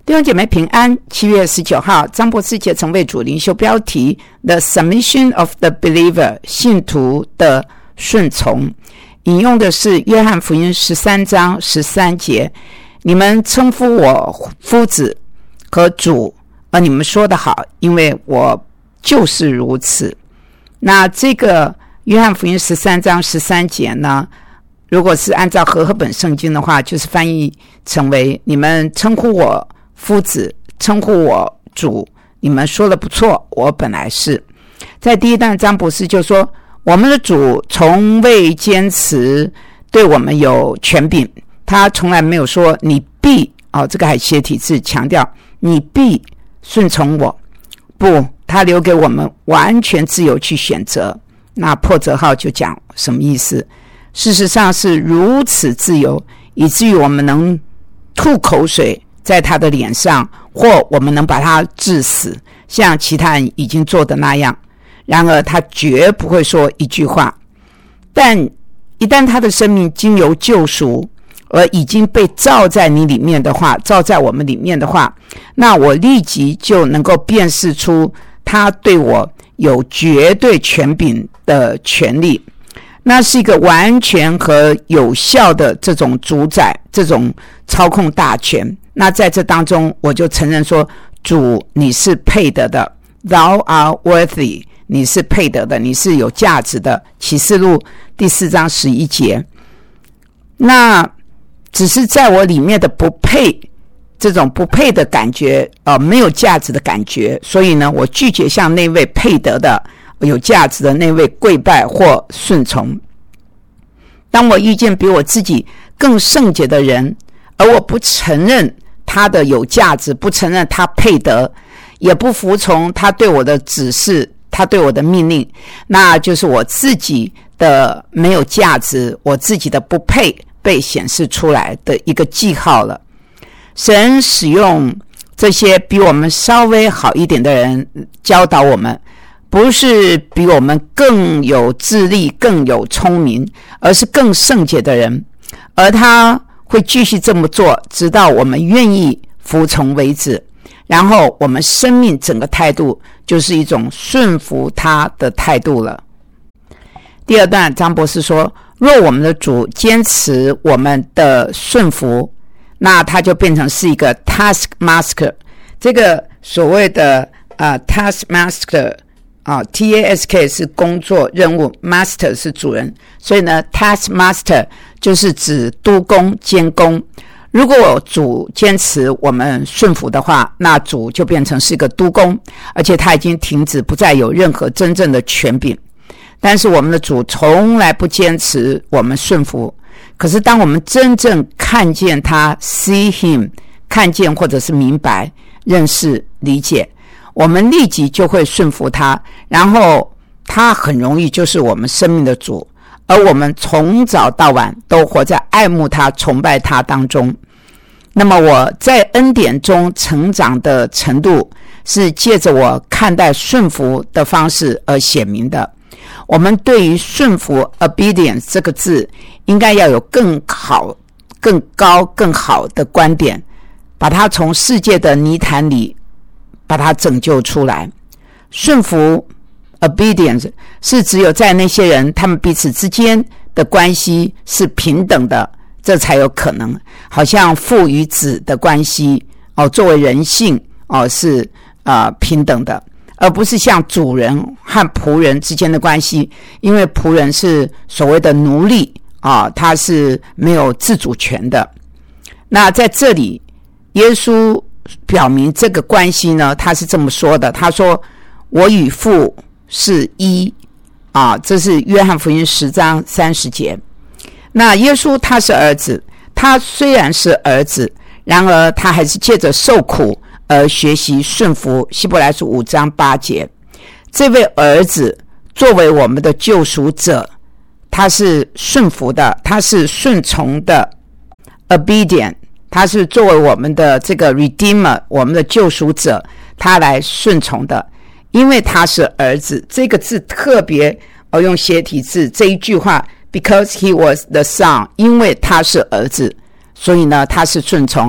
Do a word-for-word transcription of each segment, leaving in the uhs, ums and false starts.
弟兄姐妹平安。七月十九号，张博士节成为主灵修标题 The Submission of the Believer， 信徒的顺从。引用的是约翰福音十三章十三节，你们称呼我夫子和主，而你们说得好，因为我就是如此。那这个约翰福音十三章十三节呢，如果是按照和合本圣经的话，就是翻译成为你们称呼我夫子，称呼我主，你们说的不错，我本来是。在第一段，张博士就说，我们的主从未坚持对我们有权柄，他从来没有说你必哦，这个还斜体字强调你必顺从我，不，他留给我们完全自由去选择。那破折号就讲什么意思？事实上是如此自由，以至于我们能吐口水在他的脸上，或我们能把他致死，像其他人已经做的那样。然而他绝不会说一句话。但一旦他的生命经由救赎而已经被造在你里面的话，造在我们里面的话，那我立即就能够辨识出他对我有绝对权柄的权利。那是一个完全和有效的这种主宰，这种操控大权。那在这当中，我就承认说，主，你是配得的 ，Thou art worthy， 你是配得的，你是有价值的。启示录第四章十一节。那只是在我里面的不配，这种不配的感觉，呃，没有价值的感觉，所以呢，我拒绝向那位配得的、有价值的那位跪拜或顺从。当我遇见比我自己更圣洁的人，而我不承认他的有价值，不承认他配得，也不服从他对我的指示，他对我的命令，那就是我自己的没有价值，我自己的不配被显示出来的一个记号了。神使用这些比我们稍微好一点的人教导我们，不是比我们更有智力更有聪明，而是更圣洁的人，而他会继续这么做，直到我们愿意服从为止。然后我们生命整个态度就是一种顺服他的态度了。第二段，张博士说，若我们的主坚持我们的顺服，那他就变成是一个 taskmaster。 这个所谓的、呃、taskmaster啊 T A S K 是工作任务， master 是主人，所以呢 taskmaster 就是指督工监工。如果主坚持我们顺服的话，那主就变成是一个督工，而且他已经停止不再有任何真正的权柄。但是我们的主从来不坚持我们顺服，可是当我们真正看见他 see him， 看见或者是明白认识理解，我们立即就会顺服他，然后他很容易就是我们生命的主，而我们从早到晚都活在爱慕他崇拜他当中。那么我在恩典中成长的程度是借着我看待顺服的方式而显明的。我们对于顺服 obedience 这个字应该要有更好更高更好的观点，把它从世界的泥潭里把它拯救出来。顺服 obedience 是只有在那些人他们彼此之间的关系是平等的，这才有可能。好像父与子的关系哦，作为人性哦是呃平等的，而不是像主人和仆人之间的关系，因为仆人是所谓的奴隶啊，他是没有自主权的。那在这里耶稣表明这个关系呢，他是这么说的，他说我与父是一啊，这是约翰福音十章三十节。那耶稣他是儿子，他虽然是儿子，然而他还是借着受苦而学习顺服，希伯来书五章八节。这位儿子作为我们的救赎者，他是顺服的，他是顺从的 obedient， 他是作为我们的这个 redeemer， 我们的救赎者，他来顺从的。因为他是儿子，这个字特别、哦、用斜体字，这一句话 because he was the son， 因为他是儿子，所以呢他是顺从。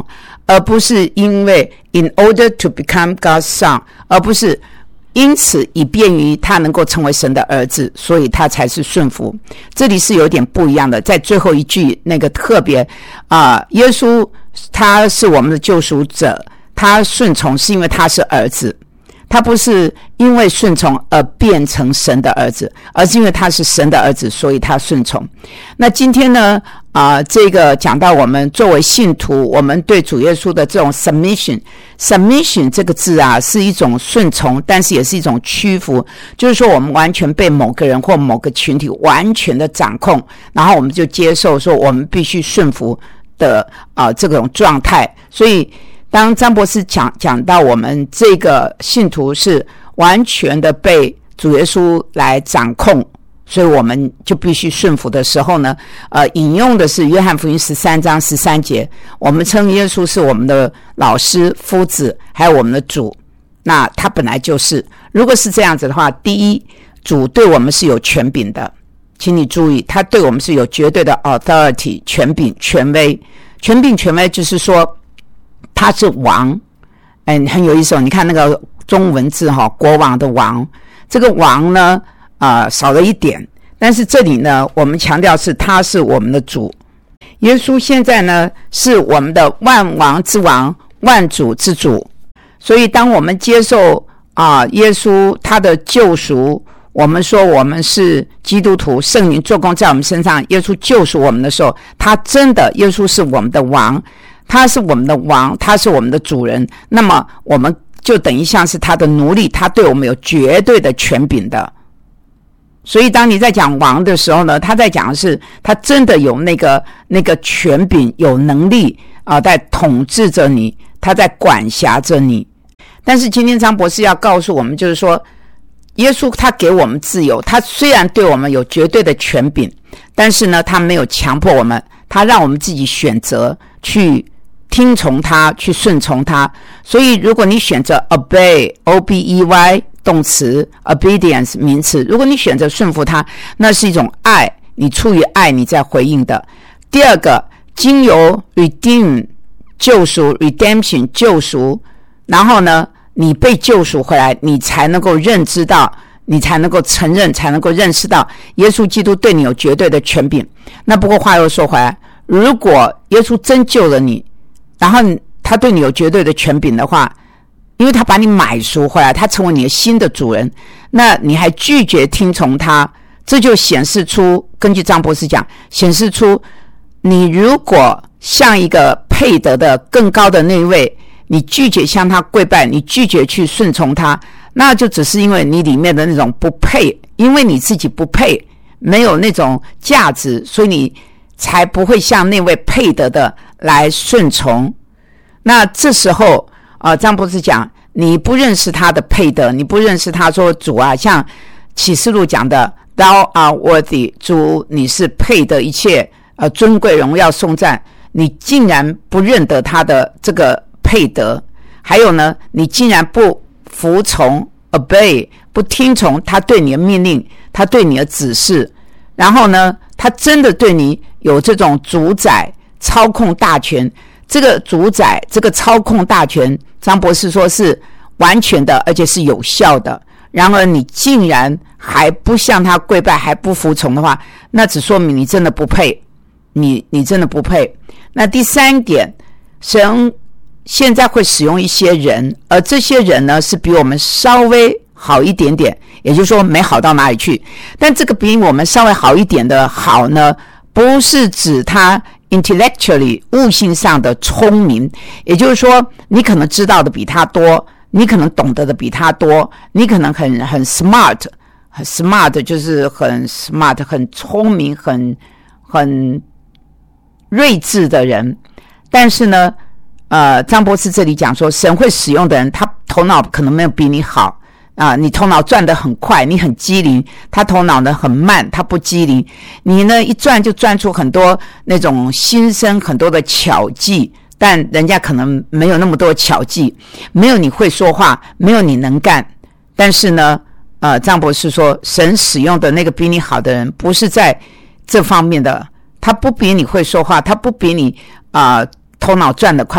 而不是因为 in order to become God's son， 而不是因此以便于他能够成为神的儿子，所以他才是顺服。这里是有点不一样的，在最后一句那个特别啊、呃，耶稣他是我们的救赎者，他顺从是因为他是儿子，他不是因为顺从而变成神的儿子，而是因为他是神的儿子，所以他顺从。那今天呢啊、呃，这个讲到我们作为信徒，我们对主耶稣的这种 submission submission 这个字啊，是一种顺从，但是也是一种屈服，就是说我们完全被某个人或某个群体完全的掌控，然后我们就接受说我们必须顺服的啊、呃、这种状态。所以当张博士讲讲到我们这个信徒是完全的被主耶稣来掌控，所以我们就必须顺服的时候呢，呃，引用的是约翰福音十三章十三节，我们称耶稣是我们的老师、夫子，还有我们的主。那他本来就是，如果是这样子的话，第一，主对我们是有权柄的，请你注意，他对我们是有绝对的 authority 权柄、权威。权柄、权威就是说他是王，嗯，很有意思哦。你看那个中文字哈、哦，国王的王，这个王呢，呃，少了一点，但是这里呢，我们强调是他是我们的主。耶稣现在呢，是我们的万王之王、万主之主。所以，当我们接受啊、呃、耶稣他的救赎，我们说我们是基督徒，圣灵做工在我们身上，耶稣救赎我们的时候，他真的，耶稣是我们的王。他是我们的王，他是我们的主人，那么我们就等于像是他的奴隶，他对我们有绝对的权柄的。所以当你在讲王的时候呢，他在讲的是他真的有那个那个权柄，有能力啊、呃，在统治着你，他在管辖着你。但是今天张博士要告诉我们，就是说耶稣他给我们自由，他虽然对我们有绝对的权柄，但是呢他没有强迫我们，他让我们自己选择去听从他，去顺从他。所以如果你选择 obey O B E Y 动词， obedience 名词，如果你选择顺服他，那是一种爱，你出于爱你在回应的。第二个，经由 redeem 救赎 redemption 救赎，然后呢你被救赎回来，你才能够认知到，你才能够承认，才能够认识到耶稣基督对你有绝对的权柄。那不过话又说回来，如果耶稣真救了你，然后他对你有绝对的权柄的话，因为他把你买赎回来，他成为你的新的主人，那你还拒绝听从他，这就显示出，根据张博士讲，显示出你如果像一个配得的更高的那一位，你拒绝向他跪拜，你拒绝去顺从他，那就只是因为你里面的那种不配，因为你自己不配，没有那种价值，所以你才不会像那位配得的来顺从。那这时候呃，张博士讲，你不认识他的配得，你不认识他说主啊，像启示录讲的 Thou art worthy， 主你是配得一切呃尊贵荣耀颂赞，你竟然不认得他的这个配得，还有呢，你竟然不服从 obey， 不听从他对你的命令，他对你的指示，然后呢他真的对你有这种主宰操控大权，这个主宰这个操控大权，张博士说是完全的，而且是有效的，然而你竟然还不向他跪拜，还不服从的话，那只说明你真的不配，你你真的不配。那第三点，神现在会使用一些人，而这些人呢是比我们稍微好一点点，也就是说没好到哪里去，但这个比我们稍微好一点的好呢，不是指他 intellectually 悟性上的聪明，也就是说你可能知道的比他多，你可能懂得的比他多，你可能很很 smart， 很 smart 就是很 smart 很聪明，很很睿智的人，但是呢呃，张博士这里讲说，神会使用的人，他头脑可能没有比你好啊，你头脑转得很快，你很机灵，他头脑呢很慢，他不机灵，你呢一转就转出很多那种心声，很多的巧计，但人家可能没有那么多巧计，没有你会说话，没有你能干，但是呢呃，张博士说，神使用的那个比你好的人，不是在这方面的，他不比你会说话，他不比你啊、呃头脑转得快，而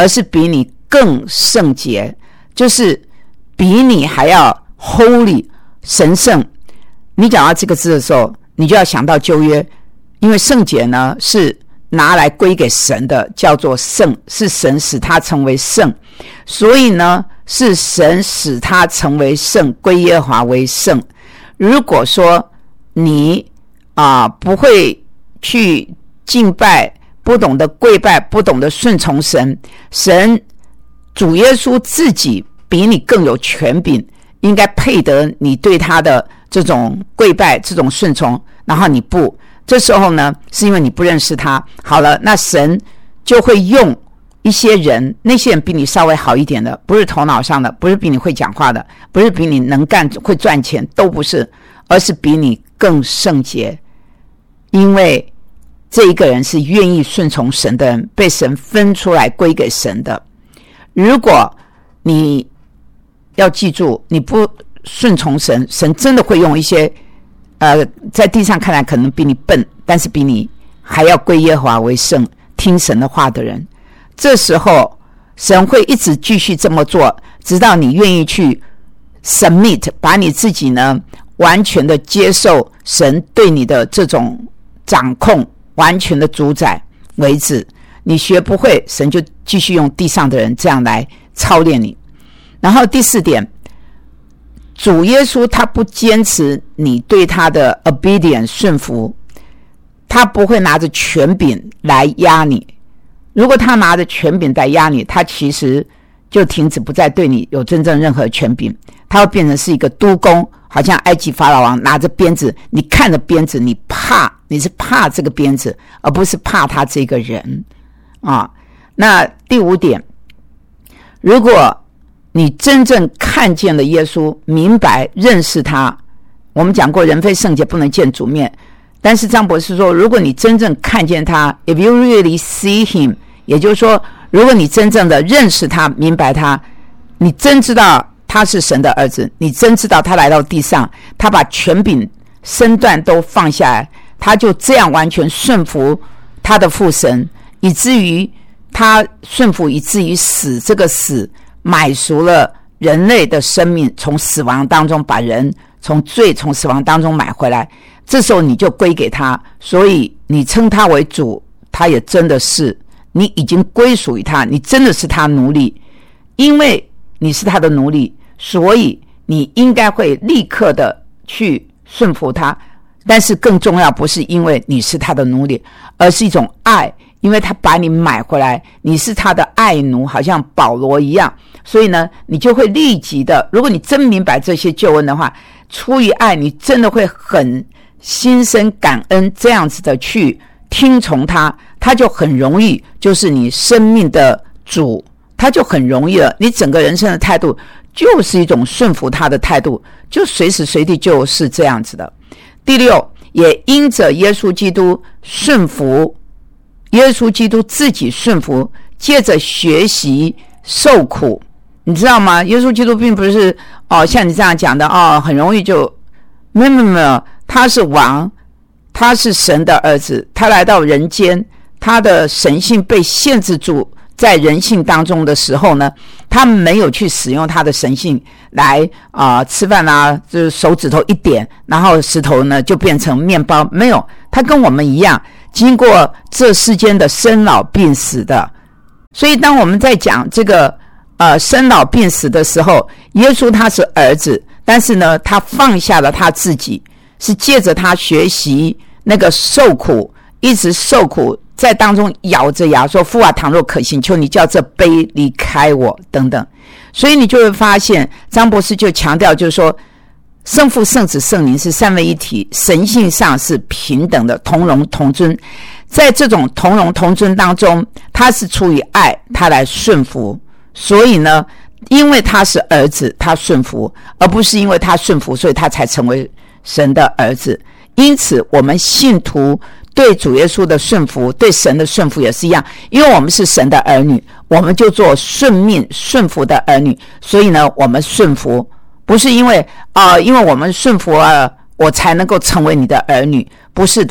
而是比你更圣洁，就是比你还要 holy 神圣。你讲到这个字的时候，你就要想到旧约，因为圣洁呢是拿来归给神的，叫做圣，是神使他成为圣，所以呢是神使他成为圣，归耶和华为圣。如果说你啊、呃、不会去敬拜，不懂得跪拜，不懂得顺从神，神主耶稣自己比你更有权柄，应该配得你对他的这种跪拜，这种顺从，然后你不，这时候呢是因为你不认识他。好了，那神就会用一些人，那些人比你稍微好一点的，不是头脑上的，不是比你会讲话的，不是比你能干会赚钱，都不是，而是比你更圣洁，因为这一个人是愿意顺从神的人，被神分出来归给神的。如果你要记住，你不顺从神，神真的会用一些呃，在地上看来可能比你笨，但是比你还要归耶和华为圣，听神的话的人。这时候神会一直继续这么做，直到你愿意去 submit， 把你自己呢完全的接受神对你的这种掌控，完全的主宰为止。你学不会，神就继续用地上的人这样来操练你。然后第四点，主耶稣他不坚持你对他的 obedience 顺服，他不会拿着权柄来压你。如果他拿着权柄来压你，他其实就停止不再对你有真正任何权柄，他会变成是一个督工，好像埃及法老王拿着鞭子，你看着鞭子，你怕，你是怕这个鞭子，而不是怕他这个人啊。那第五点，如果你真正看见了耶稣，明白认识他，我们讲过人非圣洁不能见主面，但是张博士说，如果你真正看见他 if you really see him， 也就是说如果你真正的认识他，明白他，你真知道他是神的儿子，你真知道他来到地上，他把权柄身段都放下来，他就这样完全顺服他的父神，以至于他顺服以至于死，这个死买赎了人类的生命，从死亡当中把人从罪从死亡当中买回来，这时候你就归给他，所以你称他为主，他也真的是，你已经归属于他，你真的是他奴隶。因为你是他的奴隶，所以你应该会立刻的去顺服他。但是更重要，不是因为你是他的奴隶，而是一种爱，因为他把你买回来，你是他的爱奴，好像保罗一样。所以呢，你就会立即的，如果你真明白这些救恩的话，出于爱，你真的会很心生感恩，这样子的去听从他，他就很容易就是你生命的主，他就很容易了。你整个人生的态度就是一种顺服他的态度，就随时随地就是这样子的。第六，也因着耶稣基督顺服，耶稣基督自己顺服，借着学习受苦，你知道吗？耶稣基督并不是哦像你这样讲的哦，很容易就没有没有没有，他是王，他是神的儿子，他来到人间，他的神性被限制住在人性当中的时候呢，他没有去使用他的神性来啊、呃、吃饭啊，就是手指头一点，然后石头呢就变成面包，没有，他跟我们一样，经过这世间的生老病死的。所以当我们在讲这个呃生老病死的时候，耶稣他是儿子，但是呢他放下了他自己，是借着他学习那个受苦，一直受苦，在当中咬着牙说，父啊，倘若可行，求你叫这杯离开我等等。所以你就会发现张博士就强调，就是说圣父圣子圣灵是三位一体，神性上是平等的，同荣同尊。在这种同荣同尊当中，他是出于爱，他来顺服。所以呢，因为他是儿子，他顺服，而不是因为他顺服，所以他才成为神的儿子。因此我们信徒对主耶稣的顺服，对神的顺服也是一样，因为我们是神的儿女，我们就做顺命顺服的儿女。所以呢，我们顺服不是因为啊、呃，因为我们顺服了，我才能够成为你的儿女，不是的。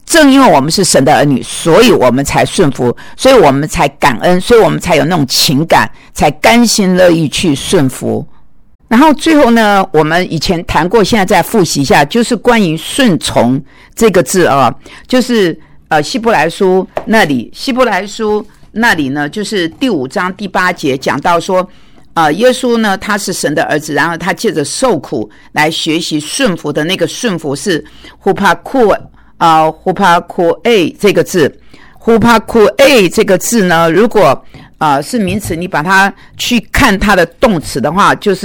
正因为我们是神的儿女，所以我们才顺服，所以我们才感恩，所以我们才有那种情感，才甘心乐意去顺服。然后最后呢，我们以前谈过，现在再复习一下，就是关于顺从这个字啊，就是呃希伯来书那里，希伯来书那里呢，就是第五章第八节讲到说，呃，耶稣呢他是神的儿子，然后他借着受苦来学习顺服的那个顺服是 hupaku 啊 hupaku a 这个字 hupaku a 这个字呢，如果呃是名词，你把它去看它的动词的话，就是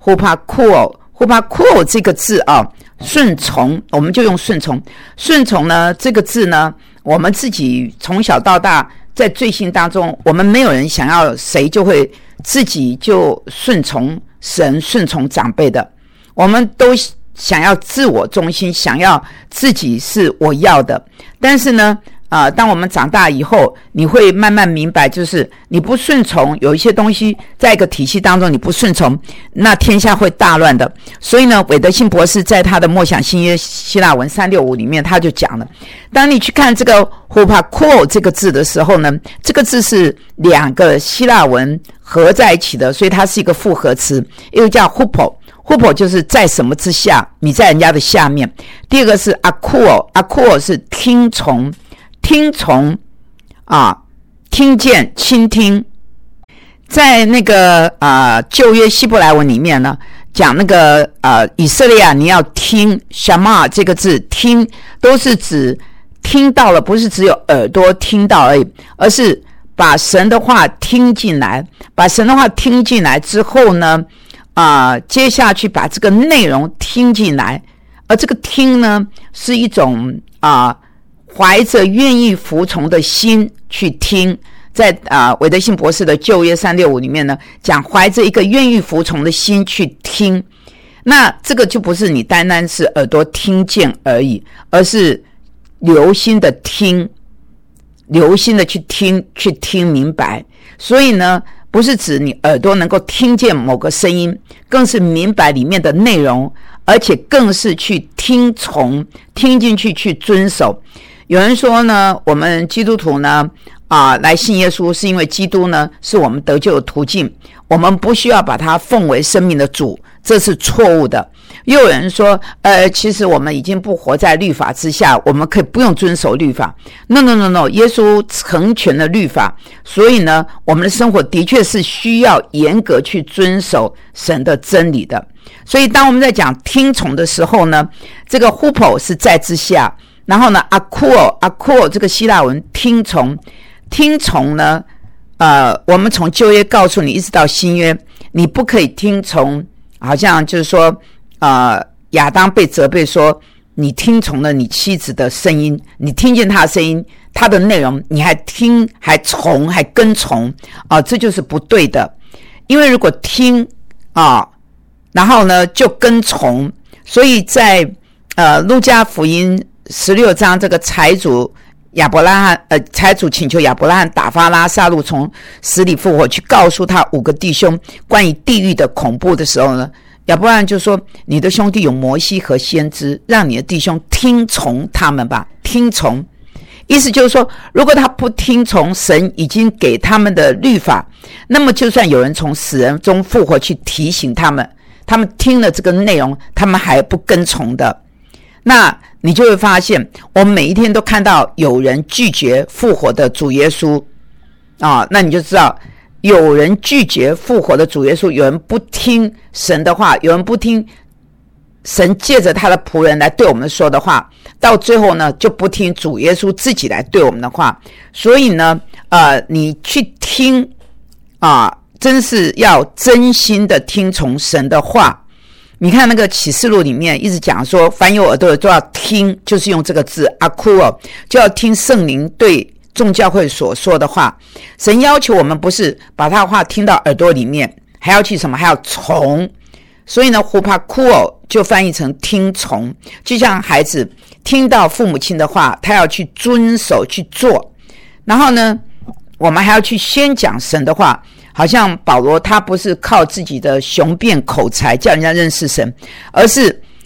hupaku hupaku 这个字啊，顺从，我们就用顺从。顺从呢这个字呢，我们自己从小到大在罪行当中，我们没有人想要谁就会自己就顺从神顺从长辈的，我们都想要自我中心，想要自己是我要的。但是呢呃，当我们长大以后，你会慢慢明白，就是你不顺从，有一些东西在一个体系当中你不顺从，那天下会大乱的。所以呢，韦德信博士在他的默想新约希腊文三六五里面他就讲了，当你去看这个 hupaku 这个字的时候呢，这个字是两个希腊文合在一起的，所以它是一个复合词，一个叫 hupo hupo 就是在什么之下，你在人家的下面。第二个是 akuo akuo 是听从听从啊，听见倾听。在那个啊旧约希伯来文里面呢，讲那个呃以色列啊，你要听 shama 这个字，听都是指听到了，不是只有耳朵听到而已，而是把神的话听进来，把神的话听进来之后呢啊、呃、接下去把这个内容听进来，而这个听呢是一种啊、呃怀着愿意服从的心去听，在啊韦德信博士的旧约三六五里面呢，讲怀着一个愿意服从的心去听。那这个就不是你单单是耳朵听见而已，而是留心的听，留心的去听，去听明白。所以呢，不是指你耳朵能够听见某个声音，更是明白里面的内容，而且更是去听从，听进去，去遵守。有人说呢，我们基督徒呢啊、呃，来信耶稣是因为基督呢是我们得救的途径，我们不需要把它奉为生命的主，这是错误的。又有人说呃，其实我们已经不活在律法之下，我们可以不用遵守律法。 No No No No 耶稣成全了律法，所以呢我们的生活的确是需要严格去遵守神的真理的。所以当我们在讲听从的时候呢，这个 hupo 是在之下，然后呢 akuo akuo 这个希腊文听从，听从呢呃，我们从旧约告诉你一直到新约，你不可以听从，好像就是说呃，亚当被责备说你听从了你妻子的声音，你听见他的声音，他的内容你还听还从还跟从啊、呃，这就是不对的。因为如果听啊、呃，然后呢就跟从，所以在呃路加福音十六章这个财主亚伯拉罕呃财主请求亚伯拉罕打发拉撒路从死里复活，去告诉他五个弟兄关于地狱的恐怖的时候呢，亚伯拉罕就说你的兄弟有摩西和先知，让你的弟兄听从他们吧。听从意思就是说，如果他不听从神已经给他们的律法，那么就算有人从死人中复活去提醒他们，他们听了这个内容他们还不跟从的，那你就会发现我们每一天都看到有人拒绝复活的主耶稣啊，那你就知道有人拒绝复活的主耶稣，有人不听神的话，有人不听神借着他的仆人来对我们说的话，到最后呢就不听主耶稣自己来对我们的话。所以呢呃，你去听啊，真是要真心的听从神的话。你看那个启示录里面一直讲说，凡有耳朵的都要听，就是用这个字 akuo， 就要听圣灵对众教会所说的话。神要求我们不是把他的话听到耳朵里面，还要去什么，还要从。所以呢 hupakuo 就翻译成听从，就像孩子听到父母亲的话，他要去遵守去做。然后呢我们还要去先讲神的话，好像保罗他不是靠自己的雄辩口才叫人家认识神，而是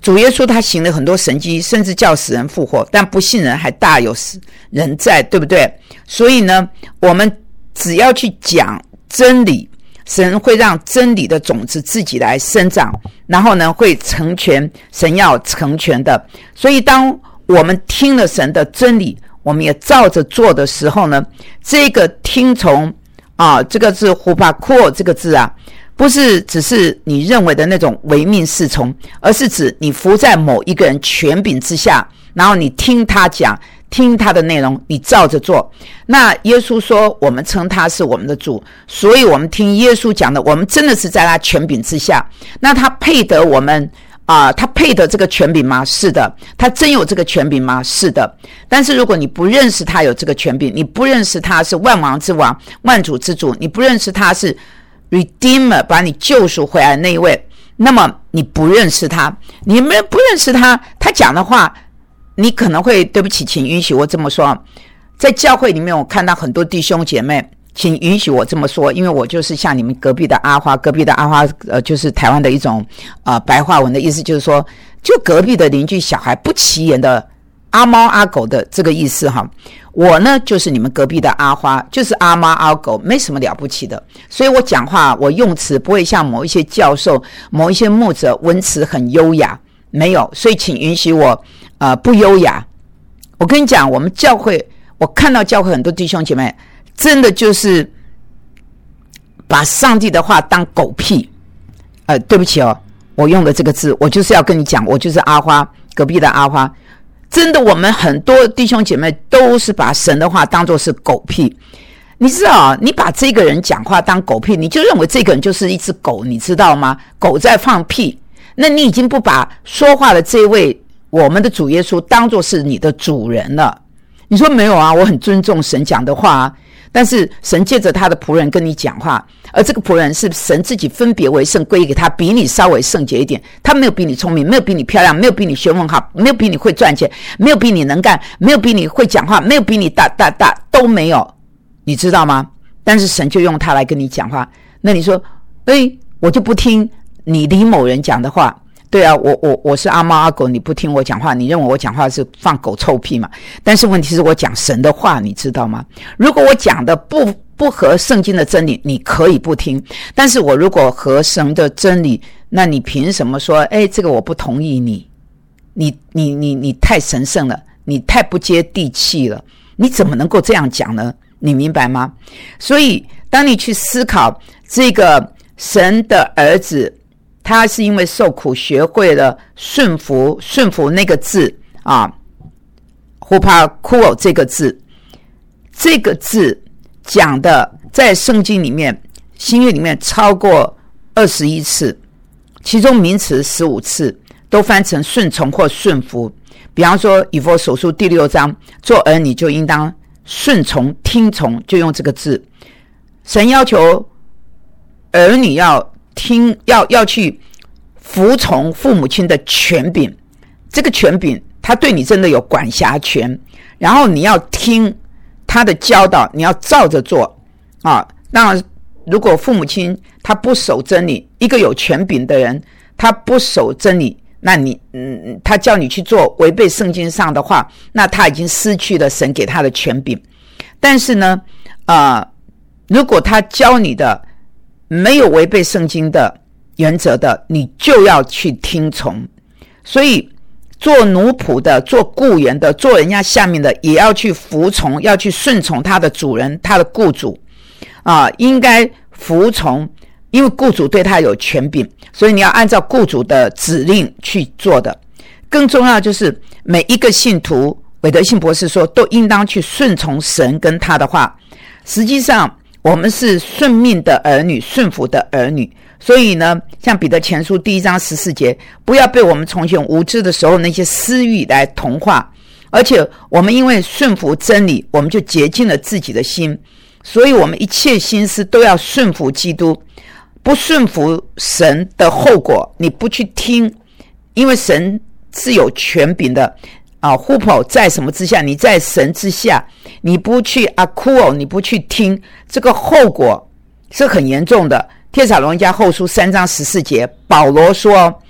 主耶稣他行了很多神迹，甚至叫死人复活，但不信人还大有人在，对不对？所以呢，我们只要去讲真理，神会让真理的种子自己来生长，然后呢会成全神要成全的。所以当我们听了神的真理，我们也照着做的时候呢，这个听从啊，这个字 hupakuo 这个字啊，不是只是你认为的那种唯命是从，而是指你服在某一个人权柄之下，然后你听他讲，听他的内容，你照着做。那耶稣说我们称他是我们的主，所以我们听耶稣讲的，我们真的是在他权柄之下。那他配得我们啊、呃，他配得这个权柄吗？是的。他真有这个权柄吗？是的。但是如果你不认识他有这个权柄，你不认识他是万王之王、万主之主，你不认识他是 Redeemer 把你救赎回来的那一位，那么你不认识他，你们不认识他，他讲的话你可能会，对不起，请允许我这么说，在教会里面我看到很多弟兄姐妹，请允许我这么说，因为我就是像你们隔壁的阿花，隔壁的阿花呃，就是台湾的一种呃白话文的意思，就是说就隔壁的邻居小孩不起眼的阿猫阿狗的这个意思哈。我呢就是你们隔壁的阿花，就是阿猫阿狗，没什么了不起的，所以我讲话我用词不会像某一些教授、某一些牧者文词很优雅，没有，所以请允许我呃不优雅。我跟你讲，我们教会，我看到教会很多弟兄姐妹真的就是把上帝的话当狗屁。呃对不起哦，我用的这个字，我就是要跟你讲，我就是阿花，隔壁的阿花。真的，我们很多弟兄姐妹都是把神的话当作是狗屁。你知道，你把这个人讲话当狗屁，你就认为这个人就是一只狗，你知道吗？狗在放屁，那你已经不把说话的这位我们的主耶稣当作是你的主人了。你说没有啊，我很尊重神讲的话啊，但是神借着他的仆人跟你讲话，而这个仆人是神自己分别为圣归给他，比你稍微圣洁一点，他没有比你聪明，没有比你漂亮，没有比你学问好，没有比你会赚钱，没有比你能干，没有比你会讲话，没有比你大大大都没有，你知道吗？但是神就用他来跟你讲话，那你说诶，我就不听你李某人讲的话。对啊，我我我是阿猫阿狗，你不听我讲话，你认为我讲话是放狗臭屁嘛？但是问题是我讲神的话，你知道吗？如果我讲的不不合圣经的真理，你可以不听，但是我如果合神的真理，那你凭什么说，哎，这个我不同意你？你你你你太神圣了，你太不接地气了，你怎么能够这样讲呢？你明白吗？所以当你去思考这个神的儿子，他是因为受苦学会了顺服，顺服那个字啊 hupakuo 这个字，这个字讲的在圣经里面新约里面超过二十一次，其中名词十五次都翻成顺从或顺服。比方说以弗所书第六章，做儿女就应当顺从听从，就用这个字。神要求儿女要听，要要去服从父母亲的权柄，这个权柄他对你真的有管辖权，然后你要听他的教导，你要照着做啊。当然如果父母亲他不守真理，一个有权柄的人他不守真理，那你嗯，他叫你去做违背圣经上的话，那他已经失去了神给他的权柄。但是呢呃，如果他教你的没有违背圣经的原则的，你就要去听从。所以做奴仆的，做雇员的，做人家下面的，也要去服从，要去顺从他的主人，他的雇主啊，应该服从，因为雇主对他有权柄，所以你要按照雇主的指令去做的。更重要的就是每一个信徒，韦德信博士说，都应当去顺从神跟他的话。实际上我们是顺命的儿女，顺服的儿女。所以呢，像彼得前书第一章十四节，不要被我们从前无知的时候那些私欲来同化，而且我们因为顺服真理，我们就洁净了自己的心，所以我们一切心思都要顺服基督。不顺服神的后果，你不去听，因为神是有权柄的啊 hupo 在什么之下？你在神之下，你不去 akuo， 你不去听，这个后果是很严重的。帖撒罗尼迦后书三章十四节，保罗说，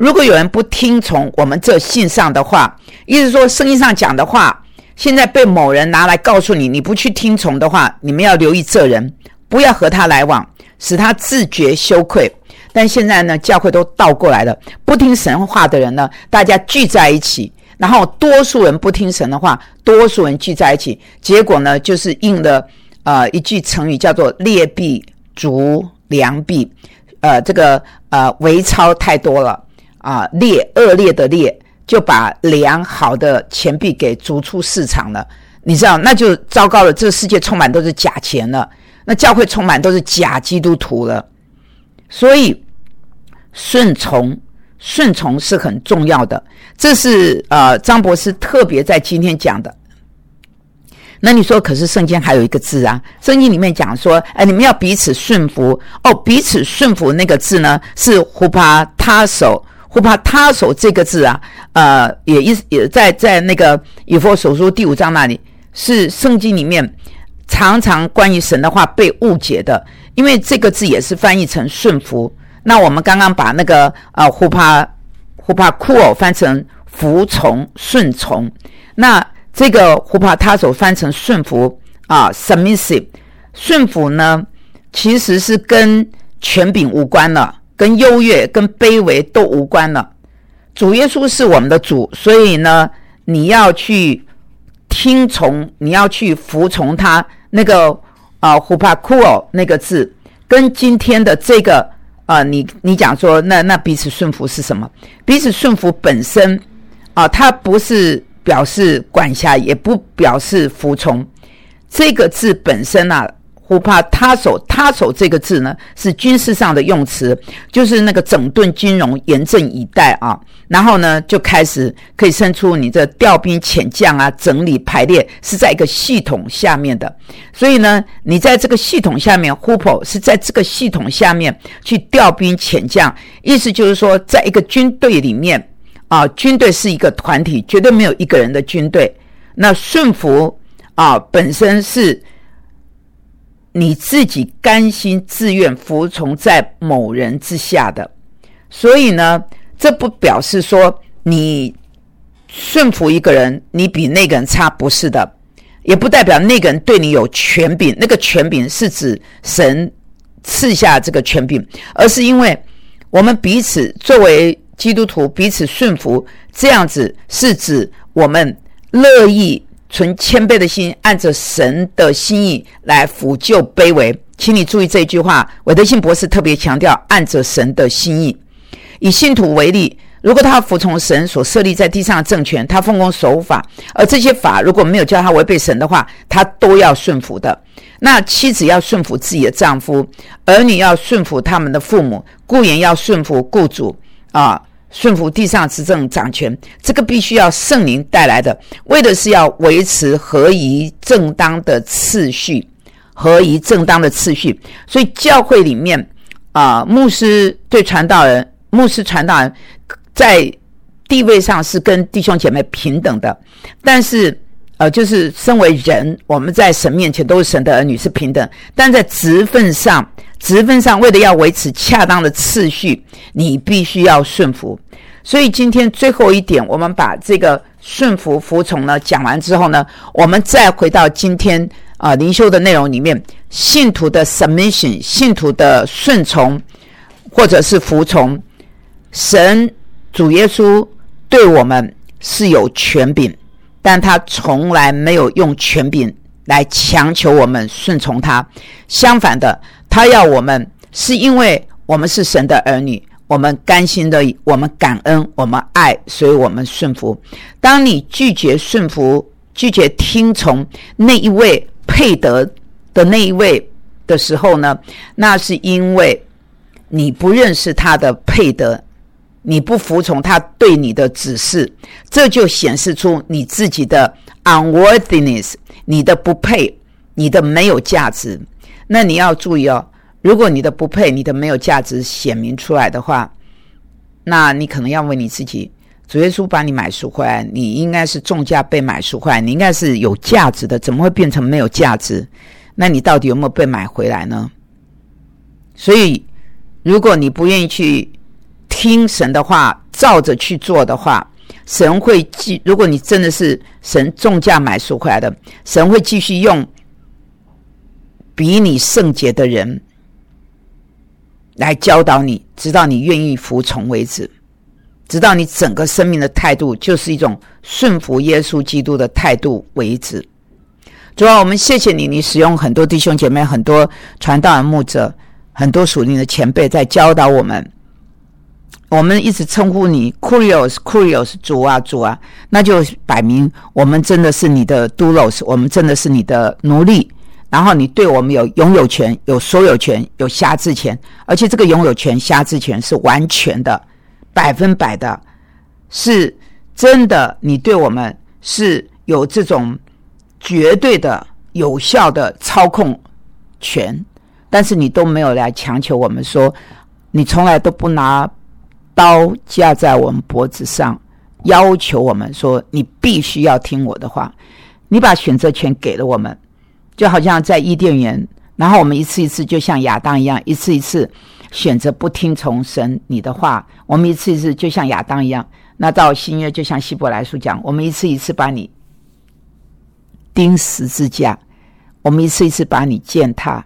如果有人不听从我们这信上的话，意思说圣经上讲的话，现在被某人拿来告诉你，你不去听从的话，你们要留意这人，不要和他来往，使他自觉羞愧。但现在呢，教会都倒过来了，不听神话的人呢，大家聚在一起，然后多数人不听神的话，多数人聚在一起，结果呢，就是应了呃一句成语叫做劣币逐良币，呃，这个呃微钞太多了啊、呃，劣恶劣的劣，就把良好的钱币给逐出市场了。你知道，那就糟糕了，这个世界充满都是假钱了，那教会充满都是假基督徒了。所以顺从顺从是很重要的，这是呃张博士特别在今天讲的。那你说可是圣经还有一个字啊，圣经里面讲说哎，你们要彼此顺服哦，彼此顺服那个字呢是胡帕他手，胡帕他手这个字啊，呃也一也在在那个以弗所书第五章那里，是圣经里面常常关于神的话被误解的，因为这个字也是翻译成顺服。那我们刚刚把那个呃胡帕胡帕库尔翻成服从顺从，那这个胡帕他手翻成顺服啊 submissive。 顺服呢其实是跟权柄无关了，跟优越跟卑微都无关了。主耶稣是我们的主，所以呢你要去听从，你要去服从他。那个啊胡帕库尔那个字跟今天的这个呃你你讲说那那彼此顺服是什么？彼此顺服本身啊、呃、它不是表示管辖，也不表示服从。这个字本身啊，胡帕他手他手这个字呢是军事上的用词，就是那个整顿军容，严阵以待啊。然后呢就开始可以生出你这调兵遣将啊，整理排列，是在一个系统下面的。所以呢你在这个系统下面 Hupo 是在这个系统下面去调兵遣将，意思就是说在一个军队里面啊，军队是一个团体，绝对没有一个人的军队。那顺服啊本身是你自己甘心自愿服从在某人之下的，所以呢这不表示说你顺服一个人你比那个人差，不是的，也不代表那个人对你有权柄，那个权柄是指神赐下这个权柄，而是因为我们彼此作为基督徒彼此顺服，这样子是指我们乐意存谦卑的心，按着神的心意来抚救卑微。请你注意这一句话，韦德信博士特别强调按着神的心意。以信徒为例，如果他服从神所设立在地上的政权，他奉公守法，而这些法如果没有叫他违背神的话，他都要顺服的。那妻子要顺服自己的丈夫，儿女要顺服他们的父母，雇员要顺服雇主啊，顺服地上执政掌权，这个必须要圣灵带来的，为的是要维持合宜正当的次序，合宜正当的次序。所以教会里面啊，牧师对传道人，牧师传道人在地位上是跟弟兄姐妹平等的，但是呃，就是身为人，我们在神面前都是神的儿女，是平等，但在职分上职分上为了要维持恰当的次序，你必须要顺服。所以今天最后一点，我们把这个顺服服从呢讲完之后呢，我们再回到今天啊、呃、灵修的内容里面，信徒的 submission， 信徒的顺从或者是服从。神主耶稣对我们是有权柄，但他从来没有用权柄来强求我们顺从他，相反的，他要我们是因为我们是神的儿女，我们甘心的，我们感恩，我们爱，所以我们顺服。当你拒绝顺服，拒绝听从那一位配得的那一位的时候呢，那是因为你不认识他的配得，你不服从他对你的指示，这就显示出你自己的 unworthiness， 你的不配，你的没有价值。那你要注意哦，如果你的不配，你的没有价值显明出来的话，那你可能要问你自己，主耶稣把你买赎回来，你应该是重价被买赎回来，你应该是有价值的，怎么会变成没有价值？那你到底有没有被买回来呢？所以如果你不愿意去听神的话， 照着去做的话，神会继，如果你真的是神重价买赎回来的，神会继续用比你圣洁的人来教导你，直到你愿意服从为止，直到你整个生命的态度就是一种顺服耶稣基督的态度为止。主啊，我们谢谢你，你使用很多弟兄姐妹，很多传道人牧者，很多属灵的前辈在教导我们。我们一直称呼你 Kurios Kurios 主啊主啊，那就摆明我们真的是你的 doulos， 我们真的是你的奴隶，然后你对我们有拥有权，有所有权，有辖制权，而且这个拥有权辖制权是完全的，百分百的，是真的，你对我们是有这种绝对的有效的操控权，但是你都没有来强求我们说，你从来都不拿刀架在我们脖子上，要求我们说你必须要听我的话。你把选择权给了我们，就好像在伊甸园，然后我们一次一次就像亚当一样，一次一次选择不听从神你的话，我们一次一次就像亚当一样。那到新约就像希伯来书讲，我们一次一次把你钉十字架，我们一次一次把你践踏。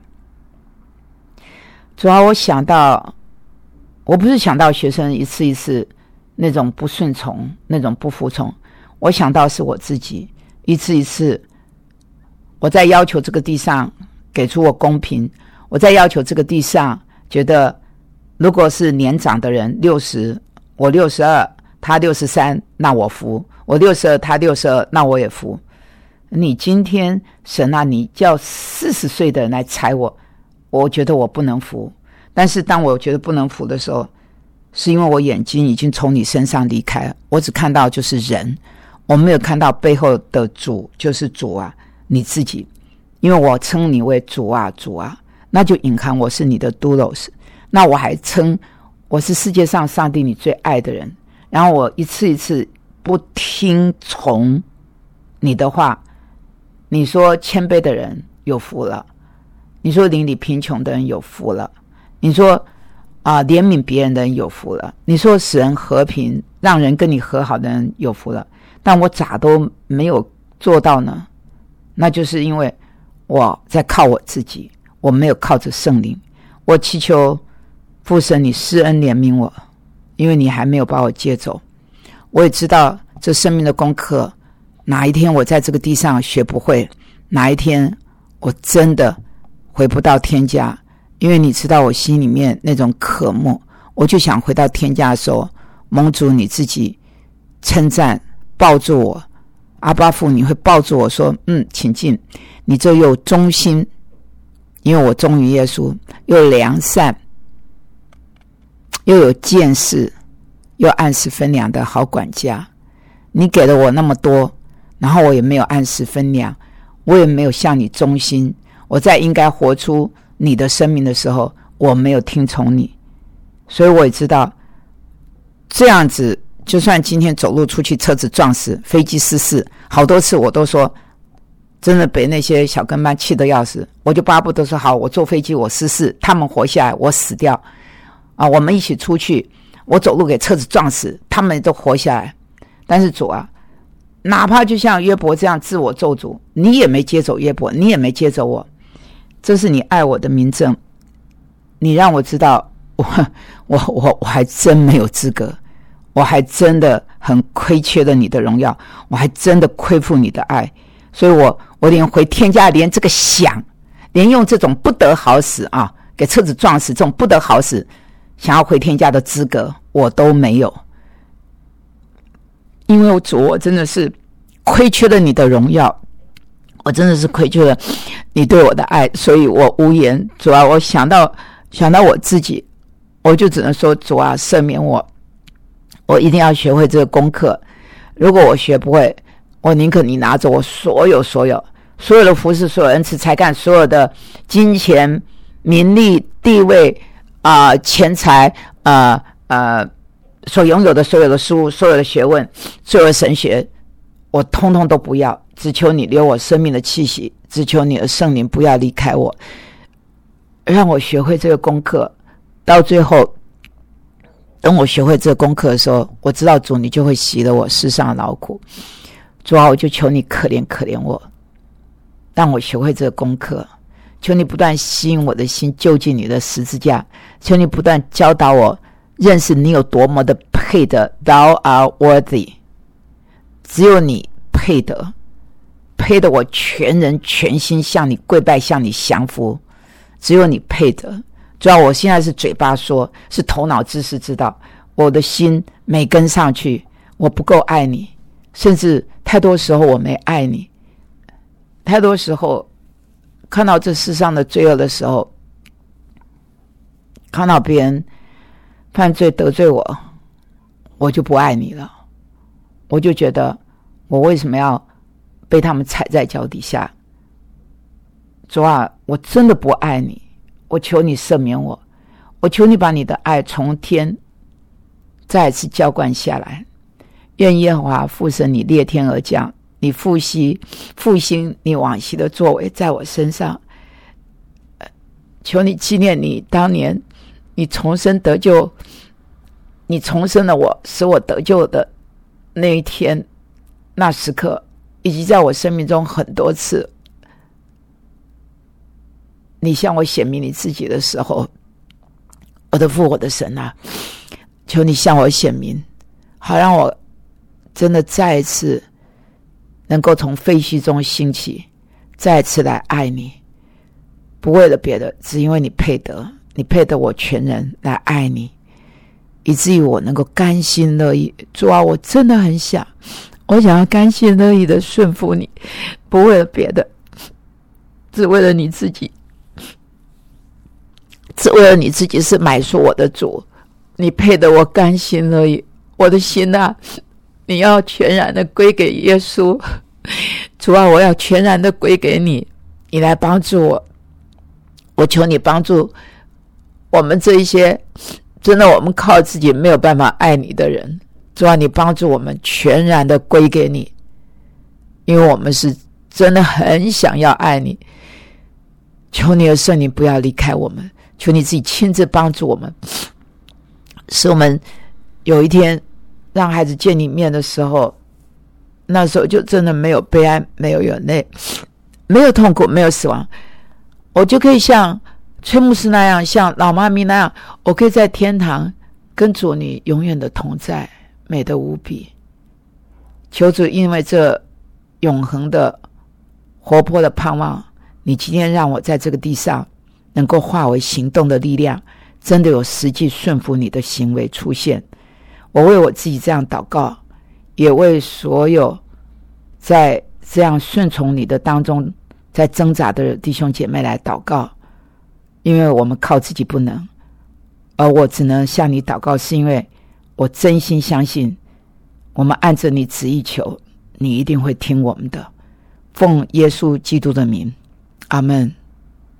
主要我想到，我不是想到学生一次一次那种不顺从，那种不服从，我想到是我自己一次一次，我在要求这个地上给出我公平，我在要求这个地上觉得如果是年长的人六十，我六十二，他六十三，那我服；我六十二，他六十二，那我也服。你今天神啊，你叫四十岁的人来踩我，我觉得我不能服。但是当我觉得不能服的时候，是因为我眼睛已经从你身上离开了，我只看到就是人，我没有看到背后的主，就是主啊你自己。因为我称你为主啊主啊，那就隐含我是你的 doulos， 那我还称我是世界上上帝你最爱的人，然后我一次一次不听从你的话。你说谦卑的人有福了，你说邻里贫穷的人有福了，你说啊、呃、怜悯别人的人有福了，你说使人和平，让人跟你和好的人有福了，但我咋都没有做到呢？那就是因为我在靠我自己，我没有靠着圣灵。我祈求父神你施恩怜悯我，因为你还没有把我接走。我也知道这生命的功课，哪一天我在这个地上学不会，哪一天我真的回不到天家，因为你知道我心里面那种渴慕，我就想回到天家的时候，蒙主你自己称赞抱住我，阿爸父你会抱住我说，嗯，请进，你这又忠心，因为我忠于耶稣，又良善，又有见识，又按时分粮的好管家。你给了我那么多，然后我也没有按时分粮，我也没有向你忠心，我在应该活出你的生命的时候，我没有听从你。所以我也知道这样子，就算今天走路出去车子撞死，飞机失事，好多次我都说真的被那些小跟班气得要死，我就巴不得说好，我坐飞机我失事，他们活下来我死掉啊！我们一起出去，我走路给车子撞死，他们都活下来。但是主啊，哪怕就像约伯这样自我咒诅，你也没接走约伯，你也没接走我，这是你爱我的明证。你让我知道我我我我还真没有资格，我还真的很亏缺了你的荣耀，我还真的亏负你的爱。所以我我连回天家连这个想，连用这种不得好死啊，给车子撞死这种不得好死想要回天家的资格我都没有。因为主，我真的是亏缺了你的荣耀，我真的是亏缺了你对我的爱，所以我无言。主啊，我想到想到我自己，我就只能说主啊，赦免我，我一定要学会这个功课。如果我学不会，我宁可你拿走我所有所有所有的服事，所有恩赐才干，所有的金钱名利地位啊、呃、钱财啊 呃, 呃所拥有的所有的书，所有的学问，所有的神学，我通通都不要，只求你留我生命的气息，只求你的圣灵不要离开我，让我学会这个功课，到最后等我学会这个功课的时候，我知道主你就会洗了我世上的劳苦。主啊，我就求你可怜可怜我，让我学会这个功课。求你不断吸引我的心，就近你的十字架。求你不断教导我认识你有多么的配得。 Thou art worthy， 只有你配得，配得我全人全心向你跪拜，向你降服。只有你配得。主要我现在是嘴巴说，是头脑知识知道，我的心没跟上去，我不够爱你，甚至太多时候我没爱你。太多时候看到这世上的罪恶的时候，看到别人犯罪得罪我，我就不爱你了。我就觉得我为什么要被他们踩在脚底下。主啊，我真的不爱你，我求你赦免我，我求你把你的爱从天再次浇灌下来。愿耶和华父神你裂天而降，你复习复兴你往昔的作为在我身上。求你纪念你当年你重生得救，你重生了我，使我得救的那一天那时刻，以及在我生命中很多次你向我显明你自己的时候。我的父，我的神啊，求你向我显明，好让我真的再一次能够从废墟中兴起，再一次来爱你，不为了别的，只因为你配得，你配得我全人来爱你，以至于我能够甘心乐意。主啊，我真的很想，我想要甘心乐意的顺服你，不为了别的，只为了你自己，只为了你自己是买赎我的主，你配得我甘心乐意。我的心啊，你要全然的归给耶稣。主啊，我要全然的归给你，你来帮助我。我求你帮助我们这一些真的我们靠自己没有办法爱你的人。主啊，你帮助我们全然的归给你，因为我们是真的很想要爱你。求你的圣灵不要离开我们，求你自己亲自帮助我们，使我们有一天让孩子见你面的时候，那时候就真的没有悲哀，没有眼泪，没有痛苦，没有死亡。我就可以像崔牧师那样，像老妈咪那样，我可以在天堂跟主你永远的同在，美得无比。求主因为这永恒的活泼的盼望，你今天让我在这个地上能够化为行动的力量，真的有实际顺服你的行为出现。我为我自己这样祷告，也为所有在这样顺从你的当中在挣扎的弟兄姐妹来祷告。因为我们靠自己不能，而我只能向你祷告，是因为我真心相信，我们按着你旨意求，你一定会听我们的。奉耶稣基督的名，阿们。